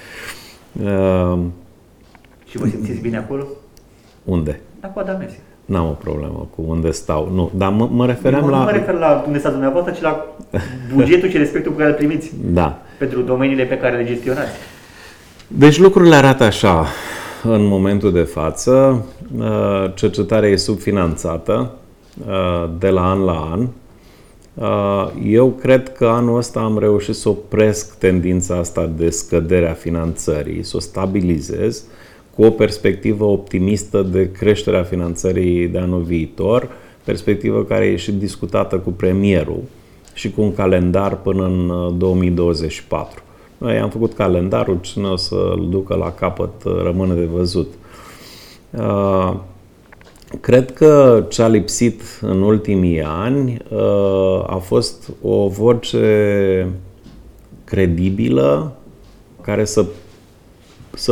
Și vă simțiți bine acolo? Unde? La coada mesei. N-am o problemă cu unde stau. Nu, dar mă refeream la... Nu mă refer la unde stați dumneavoastră, ci la bugetul și respectul pe care îl primiți. Da. Pentru domeniile pe care le gestionați. Deci lucrurile arată așa în momentul de față. Cercetarea e subfinanțată de la an la an. Eu cred că anul ăsta am reușit să opresc tendința asta de scădere a finanțării, să o stabilizez cu o perspectivă optimistă de creșterea finanțării de anul viitor, perspectivă care e și discutată cu premierul și cu un calendar până în 2024. Noi am făcut calendarul, cine o să-l ducă la capăt rămâne de văzut. Cred că ce a lipsit în ultimii ani a fost o voce credibilă care să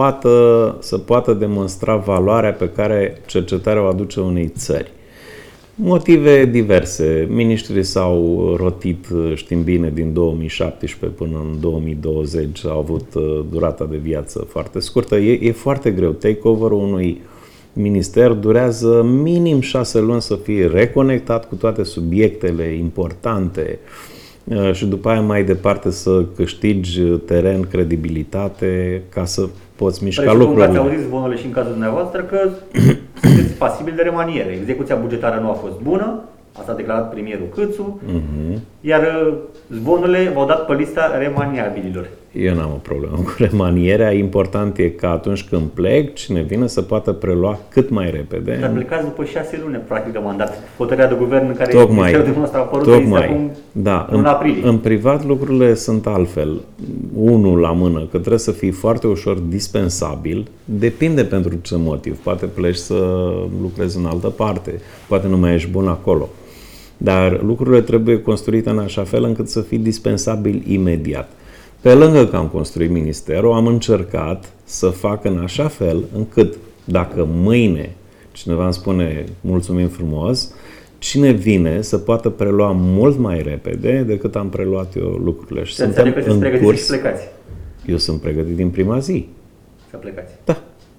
poată demonstra valoarea pe care cercetarea o aduce unei țări. Motive diverse. Miniștrii s-au rotit, știm bine, din 2017 până în 2020, au avut durata de viață foarte scurtă. E foarte greu. Takeover-ul unui minister durează minim 6 luni să fie reconectat cu toate subiectele importante și după aia mai departe să câștigi teren, credibilitate, ca să poți mișca lucrurile. Ați auzit zvonurile și în cazul dumneavoastră că sunteți pasibili de remaniere. Execuția bugetară nu a fost bună, asta a declarat premierul Câțu, iar zvonurile v-au dat pe lista remaniabililor. Eu n-am o problemă cu remanierea. Important e că atunci când plec, cine vine să poată prelua cât mai repede. Dar plecați după 6 luni, practic, de mandat. Hotărârea de guvern în care dumneavoastră a apărut acum în aprilie. În privat lucrurile sunt altfel. Unul la mână, că trebuie să fii foarte ușor dispensabil. Depinde pentru ce motiv. Poate pleci să lucrezi în altă parte. Poate nu mai ești bun acolo. Dar lucrurile trebuie construite în așa fel încât să fii dispensabil imediat. Pe lângă că am construit ministerul, am încercat să fac în așa fel încât dacă mâine cineva îmi spune mulțumim frumos, cine vine să poată prelua mult mai repede decât am preluat eu lucrurile. Și suntem în curs. Și plecați. Eu sunt pregătit din prima zi. Să plecați. Da.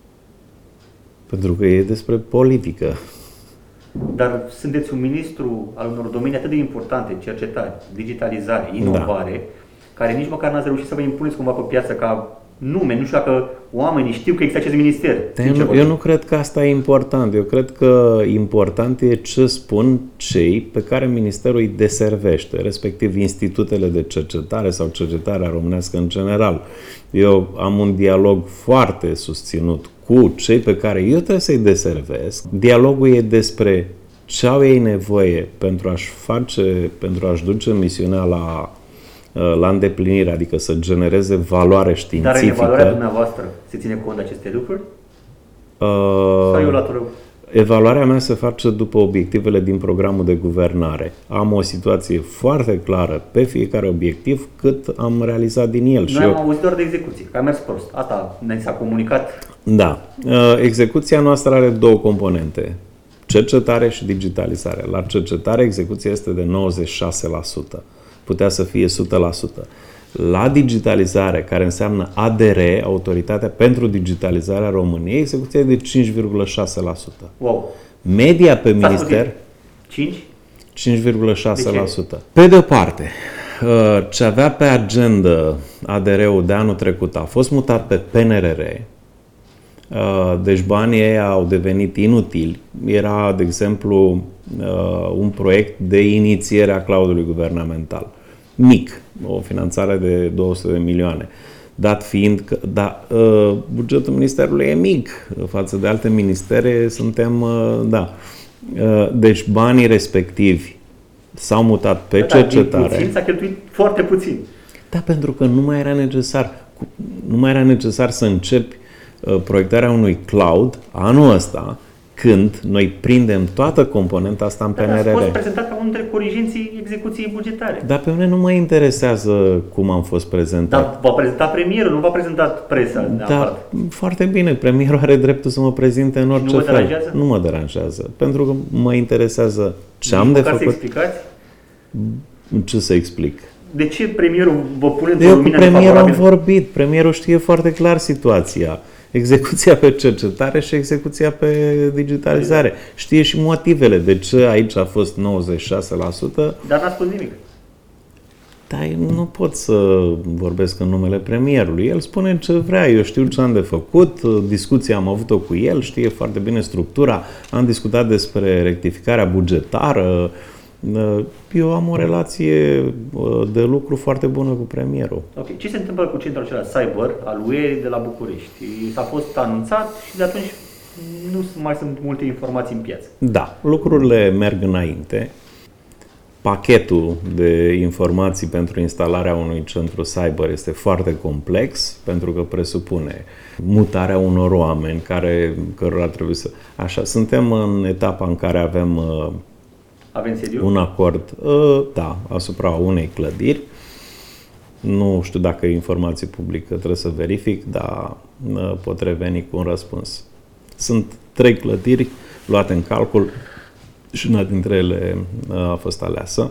Pentru că e despre politică. Dar sunteți un ministru al unor domenii atât de importante, cercetare, digitalizare, inovare, care nici măcar n-ați reușit să vă impuneți cumva pe piață ca nume. Nu știu dacă oamenii știu că există acest minister. Eu nu cred că asta e important. Eu cred că important e ce spun cei pe care ministerul îi deservește, respectiv institutele de cercetare sau cercetarea românească în general. Eu am un dialog foarte susținut cu cei pe care eu trebuie să-i deservesc. Dialogul e despre ce au ei nevoie pentru a-și duce misiunea la îndeplinire, adică să genereze valoare științifică. Dar în evaluarea dumneavoastră se ține cont de aceste lucruri? Sau eu la rău? Evaluarea mea se face după obiectivele din programul de guvernare. Am o situație foarte clară pe fiecare obiectiv cât am realizat din el. Noi am auzit doar de execuții, că a mers prost. Asta ne s-a comunicat. Da. Execuția noastră are două componente. Cercetare și digitalizare. La cercetare execuția este de 96%. Putea să fie 100%. La digitalizare, care înseamnă ADR, Autoritatea pentru Digitalizarea României, execuția e de 5,6%. Wow. Media pe minister... 5? 5,6%. Pe de-o parte, ce avea pe agenda ADR-ul de anul trecut a fost mutat pe PNRR, deci banii ei au devenit inutili. Era, de exemplu, un proiect de inițiere a cloudului guvernamental. Mic, o finanțare de 200 de milioane. Dat fiind că bugetul ministerului e mic față de alte ministere, suntem, deci banii respectivi s-au mutat pe cercetare. Puțin s-a cheltuit foarte puțin. Da, pentru că nu mai era necesar să începi proiectarea unui cloud anul ăsta, când noi prindem toată componenta asta în Dar ați fost PNRR. prezentat ca unul dintre corigenții execuției bugetare. Dar pe mine nu mă interesează cum am fost prezentat. Dar v-a prezentat premierul, nu v-a prezentat presa Dar neapărat. foarte bine, premierul are dreptul să mă prezinte în orice vă fel. deranjează? Nu mă deranjează, pentru că mă interesează ce am Nici de măcar să făcut. explicați Ce să explic? de ce premierul vă pune într-o Eu cu lumină premierul am nefavorabilă? vorbit, premierul știe foarte clar situația. Execuția pe cercetare și execuția pe digitalizare. Știe și motivele de ce aici a fost 96%. Dar n-a spus nimic. Dar eu nu pot să vorbesc în numele premierului. El spune ce vrea, eu știu ce am de făcut, discuția am avut-o cu el, știe foarte bine structura, am discutat despre rectificarea bugetară. Eu am o relație de lucru foarte bună cu premierul. Ok. Ce se întâmplă cu centrul acela cyber al UE de la București? S-a fost anunțat și de atunci nu mai sunt multe informații în piață. Da, lucrurile merg înainte. Pachetul de informații pentru instalarea unui centru cyber este foarte complex, pentru că presupune mutarea unor oameni cărora trebuie să... Așa, suntem în etapa în care avem Avem sediu? un acord, da, asupra unei clădiri. Nu știu dacă e informație publică, trebuie să verific, dar pot reveni cu un răspuns. Sunt 3 clădiri luate în calcul și una dintre ele a fost aleasă.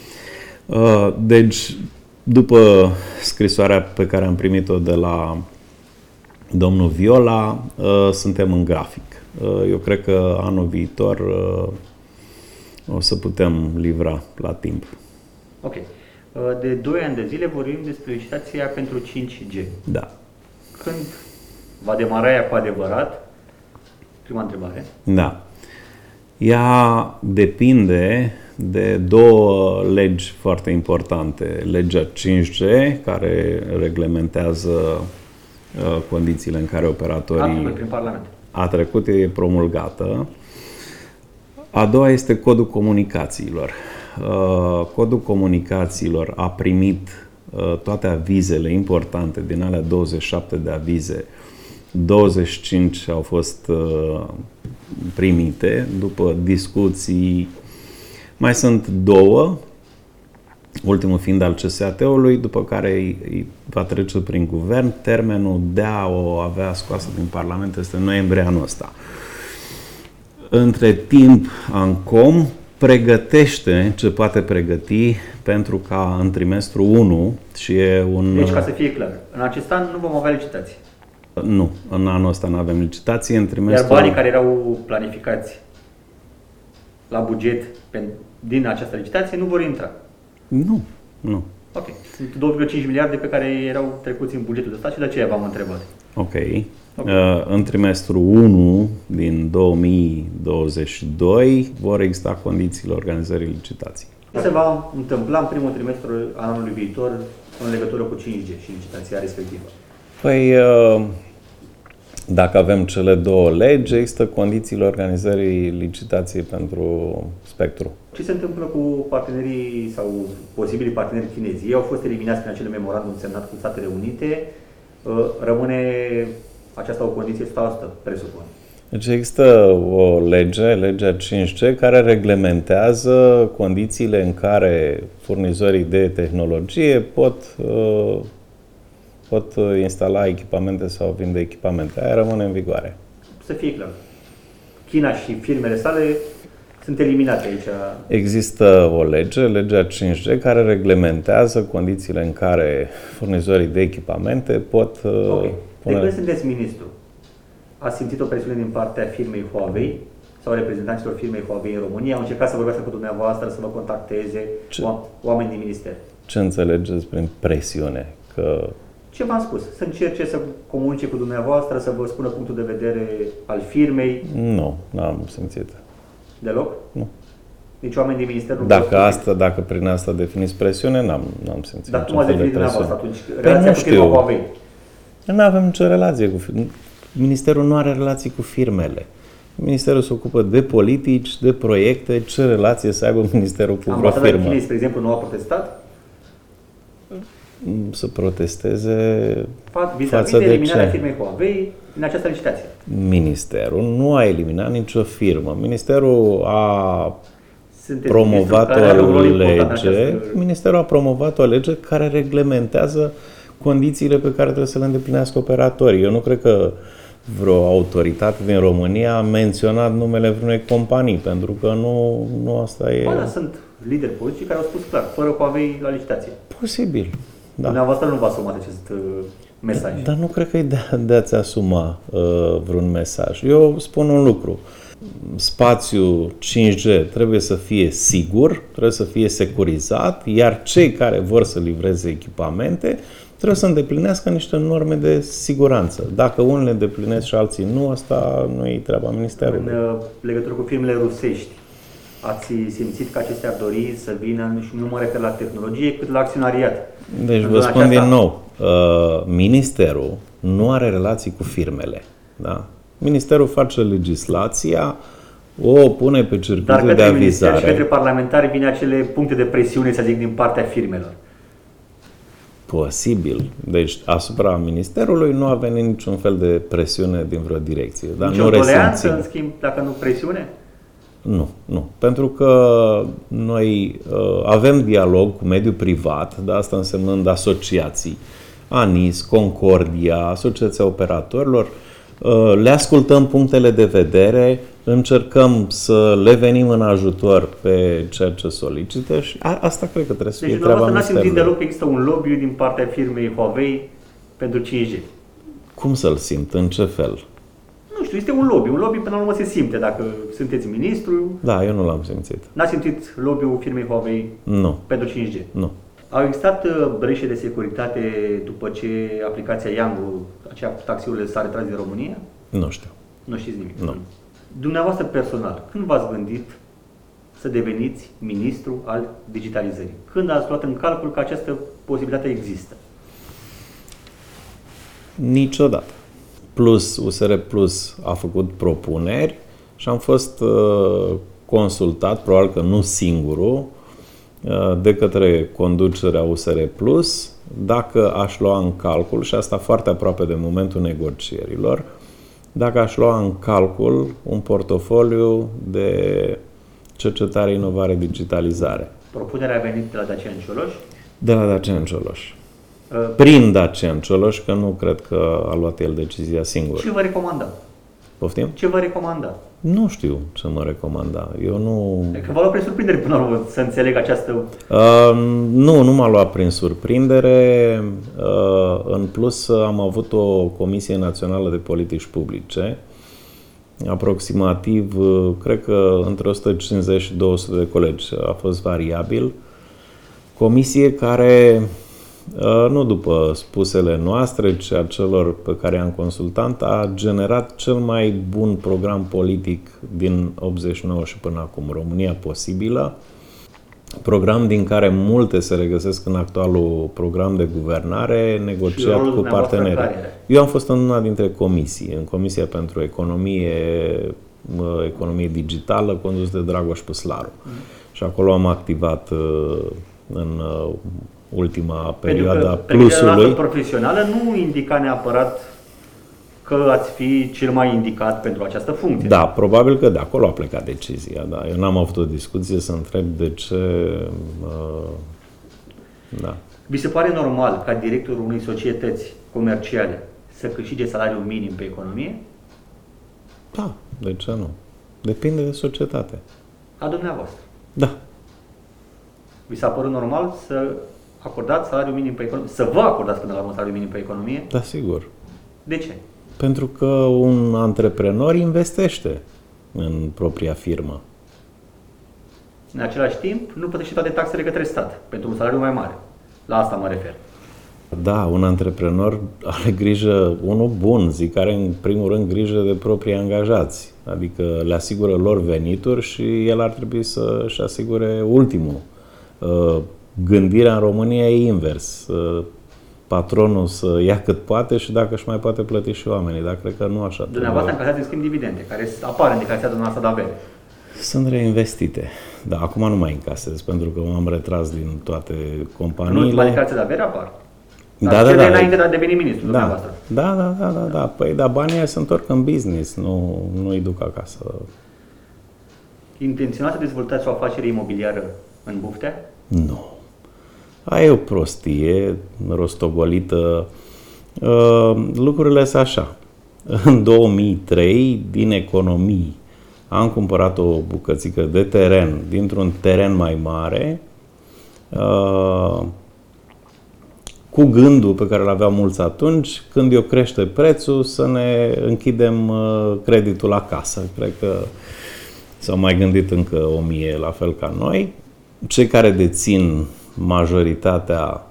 Deci, după scrisoarea pe care am primit-o de la domnul Viola, suntem în grafic. Eu cred că anul viitor o să putem livra la timp. Ok. De 2 ani de zile vorbim despre licitația pentru 5G. Da. Când va demara ea cu adevărat? Prima întrebare. Da. Ea depinde de 2 legi foarte importante. Legea 5G, care reglementează condițiile în care operatorii... Prin Parlament. A trecut, e promulgată. A doua este codul comunicațiilor. Codul comunicațiilor a primit toate avizele importante din alea 27 de avize. 25 au fost primite după discuții. Mai sunt 2, ultimul fiind al CSAT-ului, după care îi va trece prin guvern. Termenul de a o avea scoasă din Parlament este noiembrie anul ăsta. Între timp, ANCOM pregătește ce poate pregăti pentru ca în trimestru 1 și e un... Deci, ca să fie clar, în acest an nu vom avea licitații. Nu, în anul ăsta nu avem licitație, în Iar trimestru... banii care erau planificați la buget din această licitație nu vor intra. Nu. Ok. Sunt 2,5 miliarde pe care erau trecuți în bugetul de stat și de aceea v-am întrebat. Ok. În trimestru 1 din 2022 vor exista condițiile organizării licitației. Ce se va întâmpla în primul trimestru al anului viitor în legătură cu 5G și licitația respectivă? Păi, dacă avem cele 2 legi, există condițiile organizării licitației pentru spectru. Ce se întâmplă cu partenerii sau posibilii parteneri chinezi? Ei au fost eliminați prin acele memorandum semnat cu Statele Unite. Rămâne aceasta o condiție 100%, presupun. Deci există o lege, legea 5G, care reglementează condițiile în care furnizorii de tehnologie pot instala echipamente sau vinde echipamente. Aia rămâne în vigoare. Să fie clar. China și firmele sale sunt eliminate aici. Există o lege, legea 5G, care reglementează condițiile în care furnizorii de echipamente pot De când sunteți ministru, ați simțit o presiune din partea firmei Huawei sau reprezentanților firmei Huawei în România? Au încercat să vorbească cu dumneavoastră, să vă contacteze oameni din minister. Ce înțelegeți prin presiune? Că... Ce v-am spus? Să încerce să comunice cu dumneavoastră, să vă spună punctul de vedere al firmei? Nu, n-am simțit. Deloc? Nu. Nici oameni din minister Dacă prin asta definiți presiune, n-am simțit. Dar cum ați definit dumneavoastră atunci? Păi Relația cu firma Huawei? Nu avem nicio relație cu firmele. Ministerul nu are relații cu firmele. Ministerul se ocupă de politici, de proiecte. Ce relație să aibă ministerul cu vreo firmă? Chinei, spre exemplu, nu a protestat? să protesteze vis-a-vis față de de eliminarea ce? firmei Huawei în această licitație. Ministerul nu a eliminat nicio firmă. Ministerul a Sunteți promovat ministru care are un rol o important în lege. această... Ministerul a promovat o lege care reglementează condițiile pe care trebuie să le îndeplinească operatorii. Eu nu cred că vreo autoritate din România a menționat numele vreunei companii, pentru că nu asta e... Ba, da, sunt lideri politici care au spus clar, fără Huawei la licitație. Posibil. Da. Dumneavoastră nu vă asumați acest mesaj. Dar nu cred că e de a-ți asuma vreun mesaj. Eu spun un lucru. Spațiul 5G trebuie să fie sigur, trebuie să fie securizat, iar cei care vor să livreze echipamente trebuie să îndeplinească niște norme de siguranță. Dacă unele îndeplinesc și alții nu, asta nu e treaba Ministerului. În legătură cu firmele rusești, ați simțit că acestea ar dori să vină, și nu mă refer la tehnologie, cât la acționariat? Deci vă spun din nou, Ministerul nu are relații cu firmele. Da? Ministerul face legislația, o pune pe circuitul de avizare. Dar și către parlamentari vine acele puncte de presiune, să zic, din partea firmelor. Posibil. Deci asupra Ministerului nu a venit niciun fel de presiune din vreo direcție. Dar nu toleranță, în schimb, dacă nu presiune? Nu. Pentru că noi avem dialog cu mediul privat, dar asta însemnând asociații, ANIS, Concordia, Asociația Operatorilor, le ascultăm punctele de vedere, încercăm să le venim în ajutor pe ceea ce solicită și asta cred că trebuie să fie treaba Ministerului. Deci n-ați simțit deloc că există un lobby din partea firmei Huawei pentru 5G? Cum să-l simt? În ce fel? Nu știu, este un lobby. Un lobby până la urmă se simte dacă sunteți ministru. Da, eu nu l-am simțit. N-ați simțit lobby-ul firmei Huawei pentru 5G? Nu. Au existat breșe de securitate după ce aplicația Yango, aceea cu taxiurile, s-a retras din România? Nu știu. Nu știți nimic? Nu. Dumneavoastră personal, când v-ați gândit să deveniți ministru al digitalizării? Când ați luat în calcul că această posibilitate există? Niciodată. USR Plus a făcut propuneri și am fost consultat, probabil că nu singurul, de către conducerea USR Plus, dacă aș lua în calcul, și asta foarte aproape de momentul negocierilor, dacă aș lua în calcul un portofoliu de cercetare, inovare, digitalizare. Propunerea a venit de la Dacian Cioloș? De la Dacian Cioloș. Prin Dacian Cioloș, că nu cred că a luat el decizia singur. Ce vă recomanda? Poftim? Ce vă recomanda? Nu știu ce mă recomanda. Eu nu... Că v-a luat prin surprindere până la urmă să înțeleg această... Nu m-a luat prin surprindere. În plus, am avut o Comisie Națională de Politici Publice, aproximativ, cred că între 150 și 200 de colegi, a fost variabil. Comisie care, nu după spusele noastre, ci a celor pe care i-am consultat, a generat cel mai bun program politic din 89 și până acum, România Posibilă. Program din care multe se regăsesc în actualul program de guvernare, negociat cu parteneri. Eu am fost în una dintre comisii, în Comisia pentru Economie Digitală, condus de Dragoș Păslaru. Și acolo am activat în ultima perioadă a Plusului. Pentru că profesională nu indica neapărat că ați fi cel mai indicat pentru această funcție. Da, probabil că de acolo a plecat decizia. Da. Eu n-am avut o discuție să întreb de ce... Da. Vi se pare normal ca directorul unei societăți comerciale să câștige salariul minim pe economie? Da, de ce nu? Depinde de societate. A dumneavoastră? Da. Vi s-a părut normal să acordați salariul minim pe economie? Să vă acordați până la urmă salariul minim pe economie? Da, sigur. De ce? Pentru că un antreprenor investește în propria firmă. În același timp, nu plătește toate taxele către stat, pentru un salariu mai mare. La asta mă refer. Da, un antreprenor are grijă, unul bun, zic, are în primul rând grijă de proprii angajați. Adică le asigură lor venituri și el ar trebui să-și asigure ultimul. Gândirea în România e invers. Patronul să ia cât poate și dacă își mai poate plăti și oamenii, dar cred că nu așa. Dumneavoastră încasați în schimb dividende, care apar în declarația dumneavoastră de avere. Sunt reinvestite. Da, acum nu mai încasez, pentru că m-am retras din toate companiile. În ultima declarație de avere apar. Dar cele înainte de a deveni ministru, dumneavoastră. Da. Păi, dar banii aia se întorc în business, nu îi duc acasă. Intenționați să dezvoltați o afacere imobiliară în Buftea? Nu. Aia e o prostie rostogolită. Lucrurile sunt așa. În 2003, din economii, am cumpărat o bucățică de teren dintr-un teren mai mare, cu gândul pe care îl aveau mulți atunci, când eu crește prețul, să ne închidem creditul la casă. Cred că s-au mai gândit încă 1000 la fel ca noi. Cei care dețin majoritatea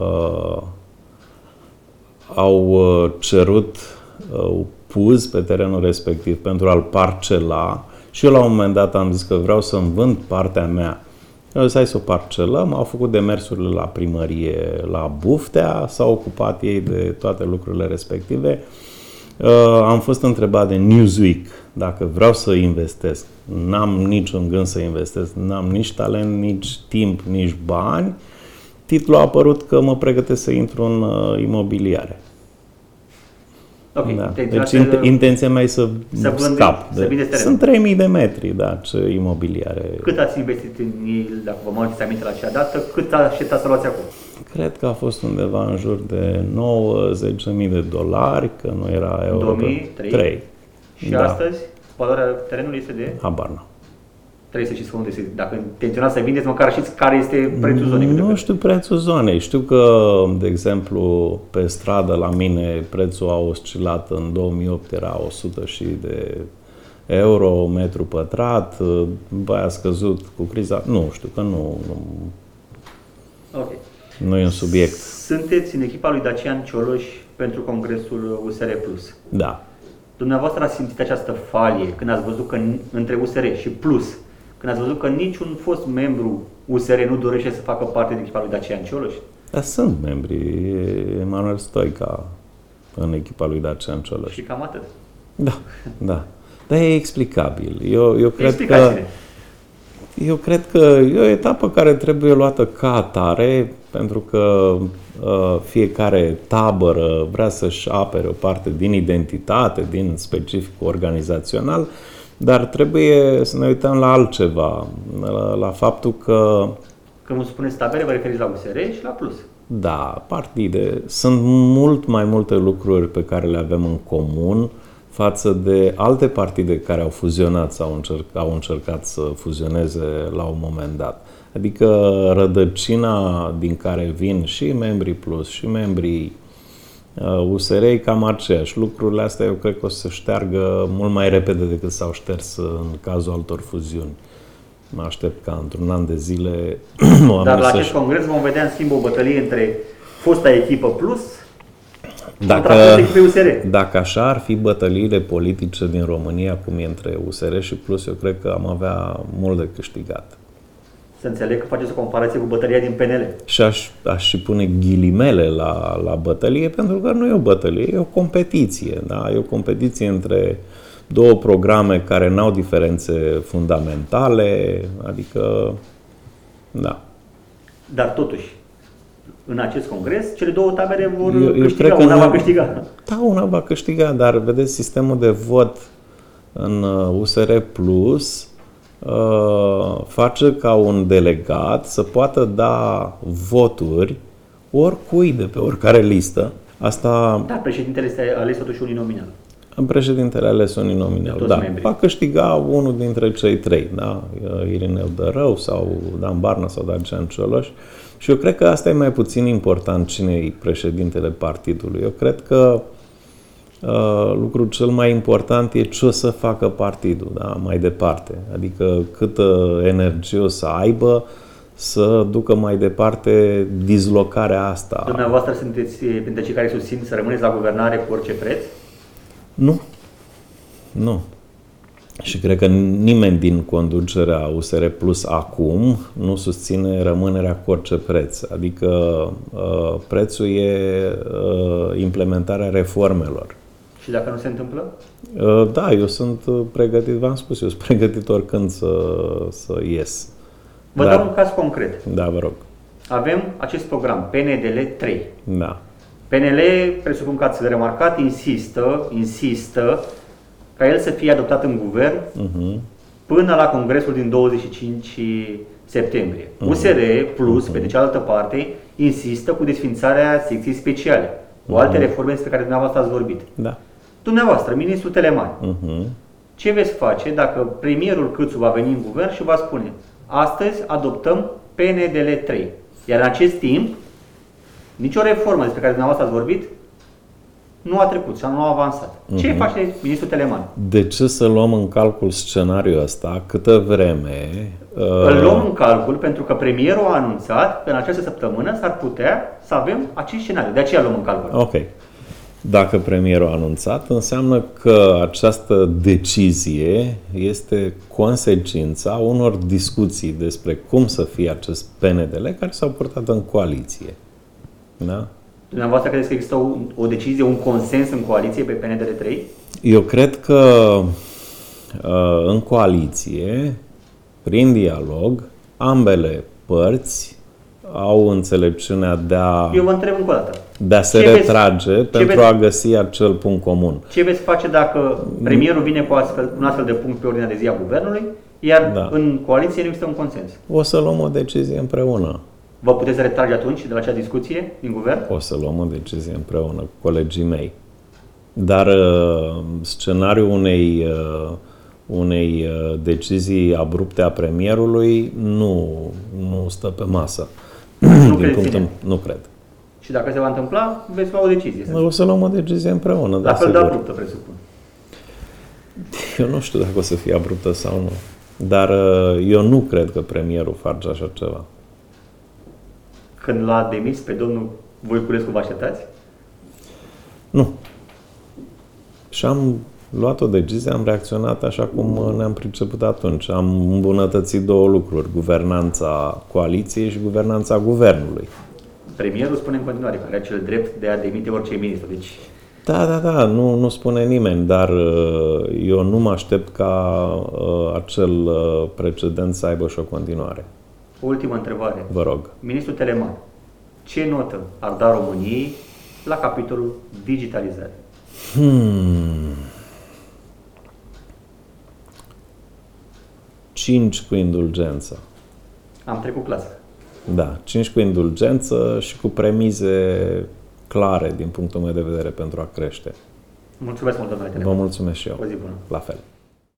au cerut puz pe terenul respectiv pentru a-l parcela și eu la un moment dat am zis că vreau să-mi vând partea mea. Eu zis, hai să o parcelăm, au făcut demersurile la primărie la Buftea, s-au ocupat ei de toate lucrurile respective. Am fost întrebat de Newsweek dacă vreau să investesc. N-am niciun gând să investesc, n-am nici talent, nici timp, nici bani. Titlul a apărut că mă pregătesc să intru în imobiliare. Okay, da. Deci intenția mea e să scap. Sunt 3000 de metri, da, ce imobiliare. Cât ați investit în el, dacă vă mai uitați aminte la acea dată, cât așteptați să luați acum? Cred că a fost undeva în jur de 9-10.000 de dolari, că nu era euro. 2003. Și da. Astăzi, valoarea terenului este de? Habar n-am. Trebuie să știți unde este. Dacă intenționați să vindeți, măcar știți care este prețul zonei. Nu știu prețul zonei. Știu că, de exemplu, pe stradă la mine prețul a oscilat în 2008, era 100 și de euro, metru pătrat, după aia a scăzut cu criza. Nu știu, că nu. Okay. Nu e un subiect. Sunteți în echipa lui Dacian Cioloș pentru Congresul USR Plus. Da. Dumneavoastră ați simțit această falie când ați văzut că între USR și Plus, când ați văzut că niciun fost membru USR nu dorește să facă parte din echipa lui Dacian Cioloș? Dar sunt membri. Emanuel Stoica în echipa lui Dacian Cioloș. Și cam atât. Da. Dar e explicabil. Eu cred că e o etapă care trebuie luată ca atare, pentru că fiecare tabără vrea să-și apere o parte din identitate, din specificul organizațional, dar trebuie să ne uităm la altceva, la faptul că... Când vă spuneți tabere, vă referiți la USR și la Plus. Da, partide. Sunt mult mai multe lucruri pe care le avem în comun față de alte partide care au fuzionat sau au încercat să fuzioneze la un moment dat. Adică rădăcina din care vin și membrii Plus și membrii USR e cam aceeași. Lucrurile astea eu cred că o să se șteargă mult mai repede decât s-au șters în cazul altor fuziuni. Mă aștept ca într-un an de zile... Dar la acest congres vom vedea în schimb o bătălie între fosta echipă Plus Dacă așa ar fi bătăliile politice din România, cum e între USR și Plus, eu cred că am avea mult de câștigat. Să înțeleg că faceți o comparație cu bătălia din PNL. Și aș și pune ghilimele la bătălie, pentru că nu e o bătălie, e o competiție. Da? E o competiție între două programe care n-au diferențe fundamentale, adică, da. Dar totuși, în acest congres, cele două tabere vor câștiga, una va câștiga. Da, una va câștiga, dar vedeți, sistemul de vot în USR Plus face ca un delegat să poată da voturi oricui de pe oricare listă. Asta... Da, președintele este ales totuși uninominal. Președintele ales uninominal, da. Membrii. Va câștiga unul dintre cei trei, da? Irineu Dărău sau Dan Barna sau Dacian Cioloș. Și eu cred că asta e mai puțin important cine e președintele partidului. Eu cred că lucrul cel mai important e ce o să facă partidul, da? Mai departe. Adică câtă energie o să aibă să ducă mai departe dislocarea asta. Dumneavoastră sunteți printre cei care susțin să rămâneți la guvernare cu orice preț? Nu. Și cred că nimeni din conducerea USR Plus acum nu susține rămânerea cu orice preț. Adică prețul e implementarea reformelor. Și dacă nu se întâmplă? Da, eu sunt pregătit, v-am spus, eu sunt pregătit oricând să ies. Vă dau un caz concret. Da, vă rog. Avem acest program, PNDL 3. Da. PNL, presupun că ați remarcat, insistă ca el să fie adoptat în guvern până la congresul din 25 septembrie. USR Plus, pe de cealaltă parte, insistă cu desfințarea secției speciale, cu alte reforme despre care dumneavoastră ați vorbit. Da. Dumneavoastră, ministrul Teleman, ce veți face dacă premierul Câțu va veni în guvern și va spune: astăzi adoptăm PNDL 3, iar în acest timp nicio reformă despre care dumneavoastră ați vorbit nu a trecut și nu a avansat. Ce face ministrul Teleman? De ce să luăm în calcul scenariul ăsta câtă vreme? Îl luăm în calcul pentru că premierul a anunțat că în această săptămână s-ar putea să avem acest scenariu. De aceea luăm în calcul. Ok. Dacă premierul a anunțat, înseamnă că această decizie este consecința unor discuții despre cum să fie acest PNDL care s-au purtat în coaliție. Da? Dumneavoastră credeți că există o decizie, un consens în coaliție pe PNDL 3? Eu cred că în coaliție, prin dialog, ambele părți au înțelepciunea Eu vă întreb încă o dată. de a se retrage pentru a găsi acel punct comun. Ce veți face dacă premierul vine cu un astfel de punct pe ordinea de zi a guvernului, iar în coaliție nu există un consens? O să luăm o decizie împreună. Vă puteți retrage atunci de la acea discuție din guvern? O să luăm o decizie împreună cu colegii mei. Dar scenariul unei decizii abrupte a premierului nu stă pe masă. Nu cred. Și dacă se va întâmpla, veți lua o decizie. O să luăm o decizie împreună. La fel de abruptă, presupun. Eu nu știu dacă o să fie abruptă sau nu. Dar eu nu cred că premierul face așa ceva. Când l-a demis pe domnul Voiculescu, vă așteptați? Nu. Și am luat o decizie, am reacționat așa cum ne-am priceput atunci. Am îmbunătățit două lucruri: guvernanța coaliției și guvernanța guvernului. Premierul spune în continuare că are acel drept de a demite orice ministru. Deci... Da, nu spune nimeni, dar eu nu mă aștept ca acel precedent să aibă și o continuare. O ultimă întrebare. Vă rog. Ministrul Teleman, ce notă ar da României la capitolul digitalizare? 5 cu indulgență. Am trecut clasă. Da, 5 cu indulgență și cu premize clare din punctul meu de vedere pentru a crește. Mulțumesc mult, domnule Teleman. Vă mulțumesc și eu. O zi bună. La fel.